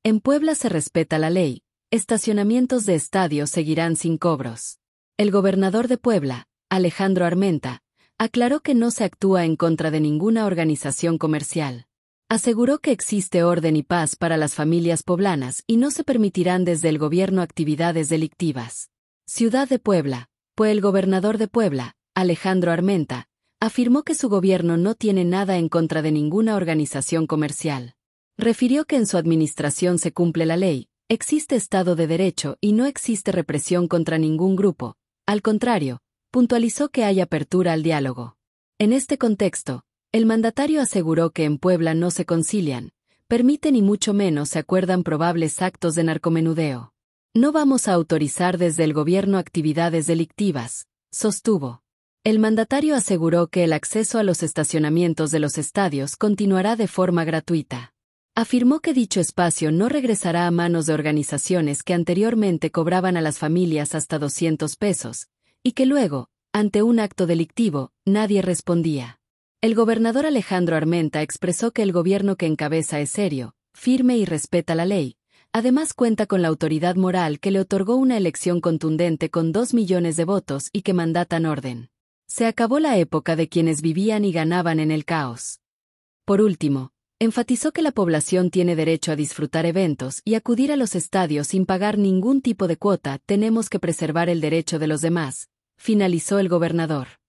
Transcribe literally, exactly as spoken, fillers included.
En Puebla se respeta la ley, estacionamientos de estadios seguirán sin cobros. El gobernador de Puebla, Alejandro Armenta, aclaró que no se actúa en contra de ninguna organización comercial. Aseguró que existe orden y paz para las familias poblanas y no se permitirán desde el gobierno actividades delictivas. Ciudad de Puebla, pues el gobernador de Puebla, Alejandro Armenta, afirmó que su gobierno no tiene nada en contra de ninguna organización comercial. Refirió que en su administración se cumple la ley, existe Estado de Derecho y no existe represión contra ningún grupo. Al contrario, puntualizó que hay apertura al diálogo. En este contexto, el mandatario aseguró que en Puebla no se concilian, permiten y mucho menos se acuerdan probables actos de narcomenudeo. No vamos a autorizar desde el gobierno actividades delictivas, sostuvo. El mandatario aseguró que el acceso a los estacionamientos de los estadios continuará de forma gratuita. Afirmó que dicho espacio no regresará a manos de organizaciones que anteriormente cobraban a las familias hasta doscientos pesos, y que luego, ante un acto delictivo, nadie respondía. El gobernador Alejandro Armenta expresó que el gobierno que encabeza es serio, firme y respeta la ley. Además cuenta con la autoridad moral que le otorgó una elección contundente con dos millones de votos y que mandatan orden. Se acabó la época de quienes vivían y ganaban en el caos. Por último, enfatizó que la población tiene derecho a disfrutar eventos y acudir a los estadios sin pagar ningún tipo de cuota. Tenemos que preservar el derecho de los demás, finalizó el gobernador.